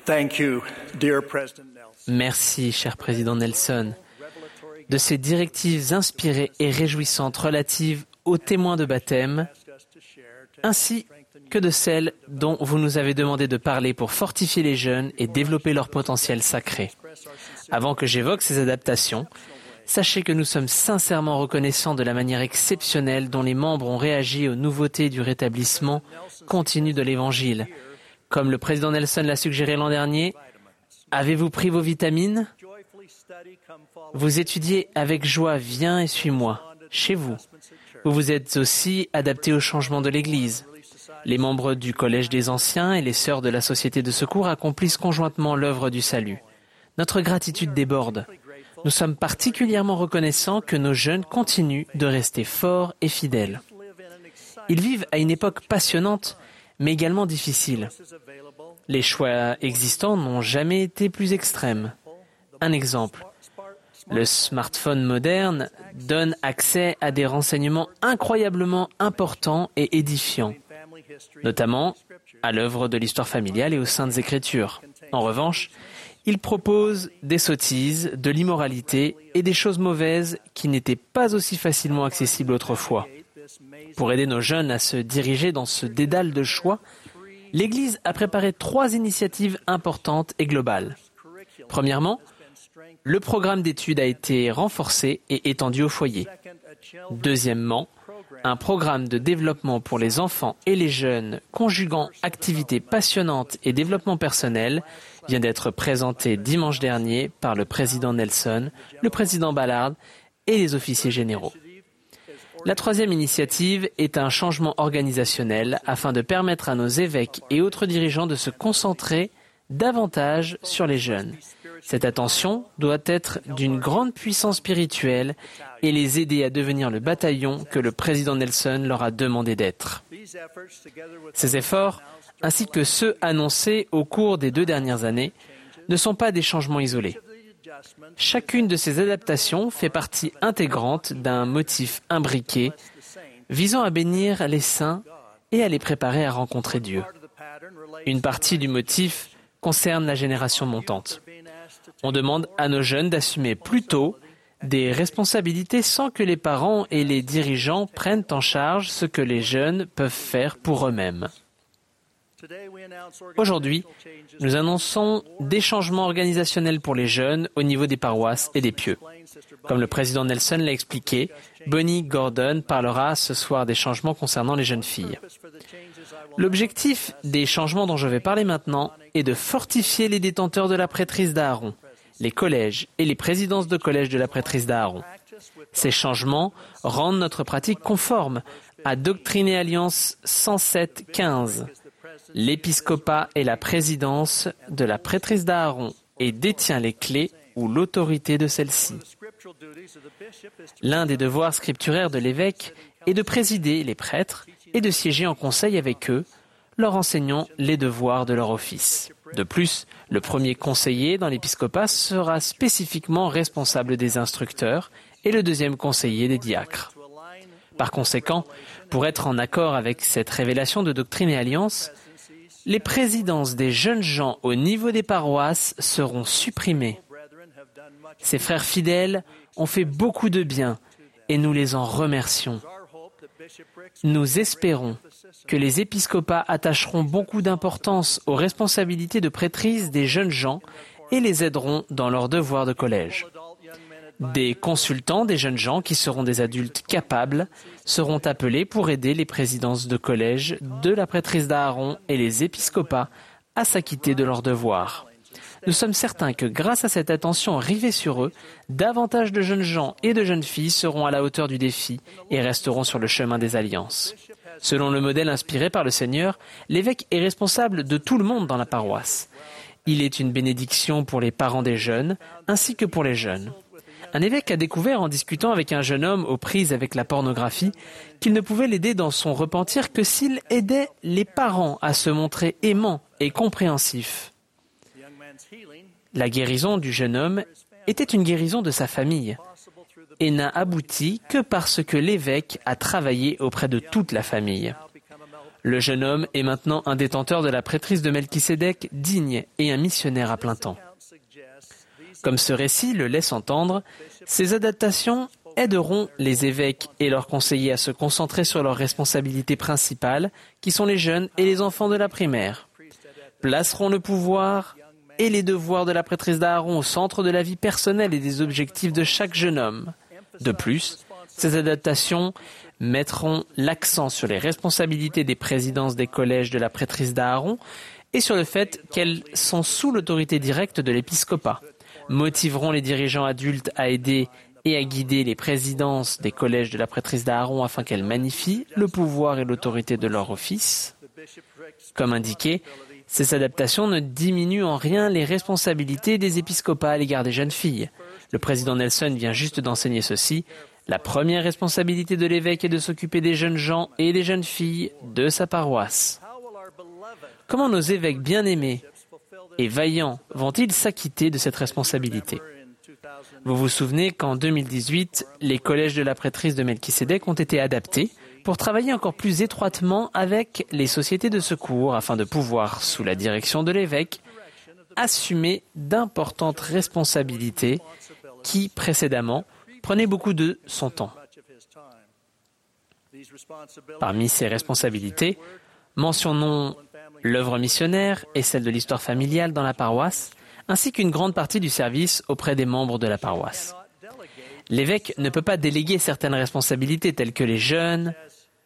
Thank you, dear President Nelson. Merci, cher Président Nelson, de ces directives inspirées et réjouissantes relatives aux témoins de baptême, ainsi que de celles dont vous nous avez demandé de parler pour fortifier les jeunes et développer leur potentiel sacré. Avant que j'évoque ces adaptations, sachez que nous sommes sincèrement reconnaissants de la manière exceptionnelle dont les membres ont réagi aux nouveautés du rétablissement continu de l'Évangile. Comme le président Nelson l'a suggéré l'an dernier, avez-vous pris vos vitamines? Vous étudiez avec joie, viens et suis-moi, chez vous. Vous vous êtes aussi adapté au changement de l'Église. Les membres du Collège des Anciens et les sœurs de la Société de secours accomplissent conjointement l'œuvre du salut. Notre gratitude déborde. Nous sommes particulièrement reconnaissants que nos jeunes continuent de rester forts et fidèles. Ils vivent à une époque passionnante, mais également difficile. Les choix existants n'ont jamais été plus extrêmes. Un exemple, le smartphone moderne donne accès à des renseignements incroyablement importants et édifiants, notamment à l'œuvre de l'histoire familiale et aux Saintes Écritures. En revanche, il propose des sottises, de l'immoralité et des choses mauvaises qui n'étaient pas aussi facilement accessibles autrefois. Pour aider nos jeunes à se diriger dans ce dédale de choix, l'Église a préparé 3 initiatives importantes et globales. Premièrement, le programme d'études a été renforcé et étendu au foyer. Deuxièmement, un programme de développement pour les enfants et les jeunes conjuguant activités passionnantes et développement personnel vient d'être présenté dimanche dernier par le président Nelson, le président Ballard et les officiers généraux. La 3e initiative est un changement organisationnel afin de permettre à nos évêques et autres dirigeants de se concentrer davantage sur les jeunes. Cette attention doit être d'une grande puissance spirituelle et les aider à devenir le bataillon que le président Nelson leur a demandé d'être. Ces efforts, ainsi que ceux annoncés au cours des 2 dernières années, ne sont pas des changements isolés. Chacune de ces adaptations fait partie intégrante d'un motif imbriqué visant à bénir les saints et à les préparer à rencontrer Dieu. Une partie du motif concerne la génération montante. On demande à nos jeunes d'assumer plus tôt des responsabilités sans que les parents et les dirigeants prennent en charge ce que les jeunes peuvent faire pour eux-mêmes. Aujourd'hui, nous annonçons des changements organisationnels pour les jeunes au niveau des paroisses et des pieux. Comme le président Nelson l'a expliqué, Bonnie Gordon parlera ce soir des changements concernant les jeunes filles. L'objectif des changements dont je vais parler maintenant est de fortifier les détenteurs de la prêtrise d'Aaron, les collèges et les présidences de collèges de la prêtrise d'Aaron. Ces changements rendent notre pratique conforme à Doctrine et Alliance 107-15. L'épiscopat est la présidence de la prêtrise d'Aaron et détient les clés ou l'autorité de celle-ci. L'un des devoirs scripturaires de l'évêque est de présider les prêtres et de siéger en conseil avec eux, leur enseignant les devoirs de leur office. De plus, le premier conseiller dans l'épiscopat sera spécifiquement responsable des instructeurs et le deuxième conseiller des diacres. Par conséquent, pour être en accord avec cette révélation de Doctrine et Alliance, les présidences des jeunes gens au niveau des paroisses seront supprimées. Ces frères fidèles ont fait beaucoup de bien et nous les en remercions. Nous espérons que les épiscopats attacheront beaucoup d'importance aux responsabilités de prêtrise des jeunes gens et les aideront dans leurs devoirs de collège. Des consultants des jeunes gens qui seront des adultes capables seront appelés pour aider les présidences de collège de la prêtrise d'Aaron et les épiscopats à s'acquitter de leurs devoirs. Nous sommes certains que grâce à cette attention rivée sur eux, davantage de jeunes gens et de jeunes filles seront à la hauteur du défi et resteront sur le chemin des alliances. Selon le modèle inspiré par le Seigneur, l'évêque est responsable de tout le monde dans la paroisse. Il est une bénédiction pour les parents des jeunes ainsi que pour les jeunes. Un évêque a découvert en discutant avec un jeune homme aux prises avec la pornographie qu'il ne pouvait l'aider dans son repentir que s'il aidait les parents à se montrer aimants et compréhensifs. La guérison du jeune homme était une guérison de sa famille et n'a abouti que parce que l'évêque a travaillé auprès de toute la famille. Le jeune homme est maintenant un détenteur de la prêtrise de Melchisédek digne et un missionnaire à plein temps. Comme ce récit le laisse entendre, ces adaptations aideront les évêques et leurs conseillers à se concentrer sur leurs responsabilités principales, qui sont les jeunes et les enfants de la primaire, placeront le pouvoir et les devoirs de la prêtrise d'Aaron au centre de la vie personnelle et des objectifs de chaque jeune homme. De plus, ces adaptations mettront l'accent sur les responsabilités des présidences des collèges de la prêtrise d'Aaron et sur le fait qu'elles sont sous l'autorité directe de l'épiscopat, motiveront les dirigeants adultes à aider et à guider les présidences des collèges de la prêtrise d'Aaron afin qu'elles magnifient le pouvoir et l'autorité de leur office. Comme indiqué, ces adaptations ne diminuent en rien les responsabilités des épiscopats à l'égard des jeunes filles. Le président Nelson vient juste d'enseigner ceci. La première responsabilité de l'évêque est de s'occuper des jeunes gens et des jeunes filles de sa paroisse. Comment nos évêques bien-aimés et vaillants vont-ils s'acquitter de cette responsabilité ? Vous vous souvenez qu'en 2018, les collèges de la prêtrise de Melchisédek ont été adaptés pour travailler encore plus étroitement avec les sociétés de secours afin de pouvoir, sous la direction de l'évêque, assumer d'importantes responsabilités qui, précédemment, prenaient beaucoup de son temps. Parmi ces responsabilités, mentionnons l'œuvre missionnaire et celle de l'histoire familiale dans la paroisse, ainsi qu'une grande partie du service auprès des membres de la paroisse. L'évêque ne peut pas déléguer certaines responsabilités telles que les jeunes,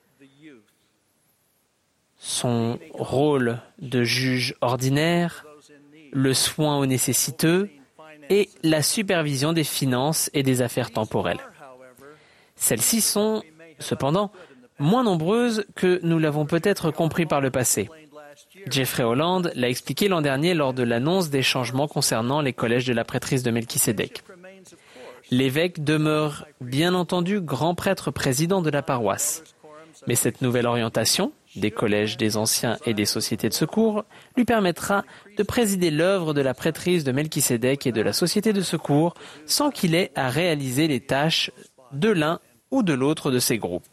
son rôle de juge ordinaire, le soin aux nécessiteux et la supervision des finances et des affaires temporelles. Celles-ci sont, cependant, moins nombreuses que nous l'avons peut-être compris par le passé. Jeffrey Holland l'a expliqué l'an dernier lors de l'annonce des changements concernant les collèges de la prêtrise de Melchisédek. L'évêque demeure, bien entendu, grand prêtre président de la paroisse. Mais cette nouvelle orientation, des collèges des anciens et des sociétés de secours, lui permettra de présider l'œuvre de la prêtrise de Melchisédek et de la société de secours sans qu'il ait à réaliser les tâches de l'un ou de l'autre de ces groupes.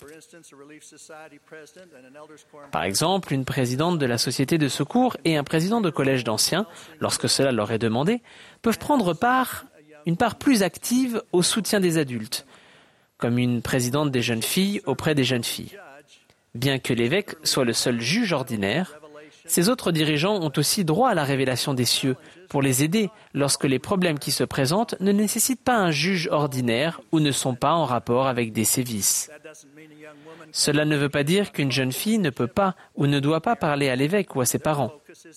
Par exemple, une présidente de la société de secours et un président de collège d'anciens, lorsque cela leur est demandé, peuvent prendre une part plus active au soutien des adultes, comme une présidente des jeunes filles auprès des jeunes filles. Bien que l'évêque soit le seul juge ordinaire, ces autres dirigeants ont aussi droit à la révélation des cieux pour les aider lorsque les problèmes qui se présentent ne nécessitent pas un juge ordinaire ou ne sont pas en rapport avec des sévices. Cela ne veut pas dire qu'une jeune fille ne peut pas ou ne doit pas parler à l'évêque ou à ses parents.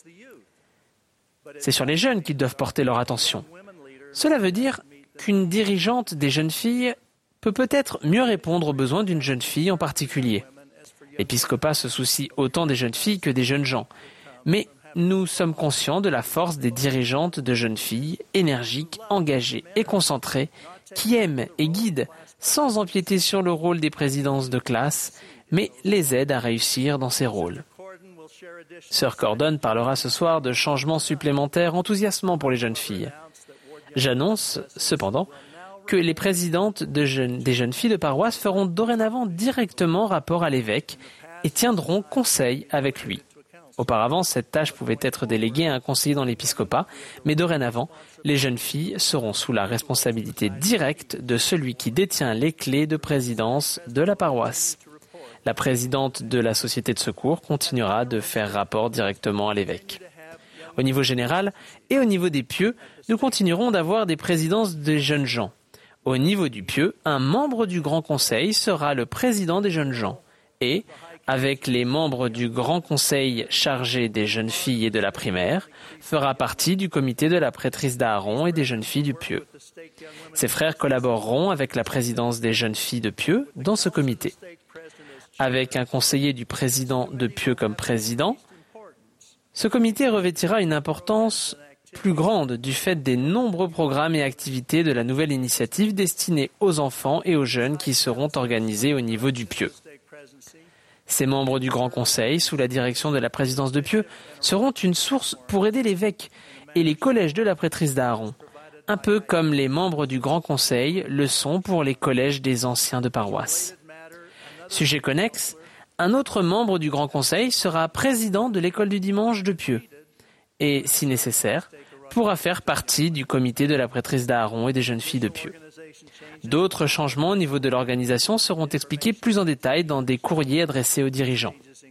C'est sur les jeunes qu'ils doivent porter leur attention. Cela veut dire qu'une dirigeante des jeunes filles peut peut-être mieux répondre aux besoins d'une jeune fille en particulier. L'épiscopat se soucie autant des jeunes filles que des jeunes gens. Mais nous sommes conscients de la force des dirigeantes de jeunes filles, énergiques, engagées et concentrées, qui aiment et guident sans empiéter sur le rôle des présidences de classe, mais les aident à réussir dans ces rôles. Sœur Cordon parlera ce soir de changements supplémentaires enthousiasmants pour les jeunes filles. J'annonce, cependant, que les présidentes des jeunes filles de paroisse feront dorénavant directement rapport à l'évêque et tiendront conseil avec lui. Auparavant, cette tâche pouvait être déléguée à un conseiller dans l'épiscopat, mais dorénavant, les jeunes filles seront sous la responsabilité directe de celui qui détient les clés de présidence de la paroisse. La présidente de la société de secours continuera de faire rapport directement à l'évêque. Au niveau général et au niveau des pieux, nous continuerons d'avoir des présidences des jeunes gens. Au niveau du pieux, un membre du Grand Conseil sera le président des jeunes gens et, avec les membres du Grand Conseil chargé des jeunes filles et de la primaire, fera partie du comité de la prêtrise d'Aaron et des jeunes filles du pieux. Ses frères collaboreront avec la présidence des jeunes filles de pieux dans ce comité. Avec un conseiller du président de pieux comme président, ce comité revêtira une importance plus grande du fait des nombreux programmes et activités de la nouvelle initiative destinée aux enfants et aux jeunes qui seront organisés au niveau du pieux. Ces membres du Grand Conseil, sous la direction de la présidence de pieux, seront une source pour aider l'évêque et les collèges de la prêtrise d'Aaron, un peu comme les membres du Grand Conseil le sont pour les collèges des anciens de paroisse. Sujet connexe, Un autre membre du Grand Conseil sera président de l'école du dimanche de Pieux et, si nécessaire, pourra faire partie du comité de la prêtrise d'Aaron et des jeunes filles de Pieux. D'autres changements au niveau de l'organisation seront expliqués plus en détail dans des courriers adressés aux dirigeants.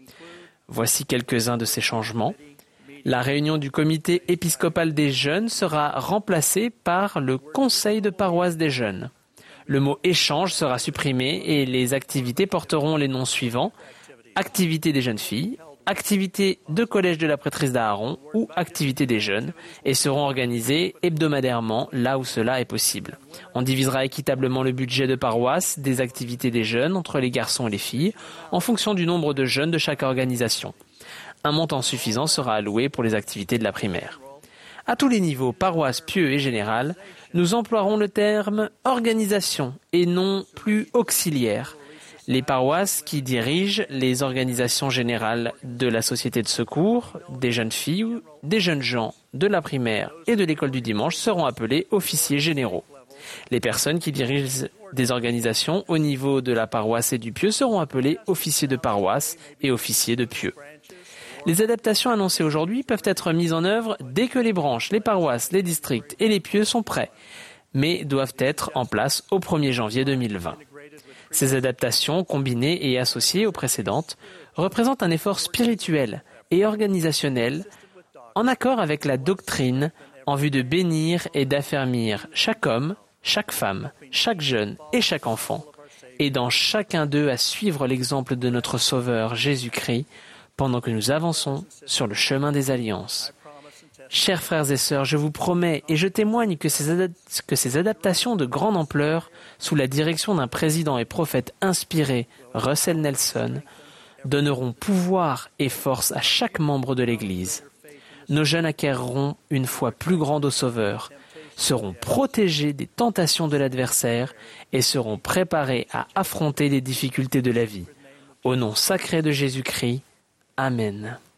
Voici quelques-uns de ces changements. La réunion du comité épiscopal des jeunes sera remplacée par le conseil de paroisse des jeunes. Le mot « échange » sera supprimé et les activités porteront les noms suivants : activités des jeunes filles, activités de collège de la prêtrise d'Aaron ou activités des jeunes, et seront organisées hebdomadairement là où cela est possible. On divisera équitablement le budget de paroisse des activités des jeunes entre les garçons et les filles en fonction du nombre de jeunes de chaque organisation. Un montant suffisant sera alloué pour les activités de la primaire. À tous les niveaux, paroisse, pieux et général, nous emploierons le terme « organisation » et non plus « auxiliaire ». Les paroisses qui dirigent les organisations générales de la société de secours, des jeunes filles, des jeunes gens, de la primaire et de l'école du dimanche seront appelés officiers généraux. Les personnes qui dirigent des organisations au niveau de la paroisse et du pieux seront appelés officiers de paroisse et officiers de pieux. Les adaptations annoncées aujourd'hui peuvent être mises en œuvre dès que les branches, les paroisses, les districts et les pieux sont prêts, mais doivent être en place au 1er janvier 2020. Ces adaptations, combinées et associées aux précédentes, représentent un effort spirituel et organisationnel en accord avec la doctrine en vue de bénir et d'affermir chaque homme, chaque femme, chaque jeune et chaque enfant, aidant chacun d'eux à suivre l'exemple de notre Sauveur Jésus-Christ pendant que nous avançons sur le chemin des alliances. Chers frères et sœurs, je vous promets et je témoigne que ces adaptations de grande ampleur, sous la direction d'un président et prophète inspiré, Russell Nelson, donneront pouvoir et force à chaque membre de l'Église. Nos jeunes acquerront une foi plus grande au Sauveur, seront protégés des tentations de l'adversaire et seront préparés à affronter les difficultés de la vie. Au nom sacré de Jésus-Christ, Amen.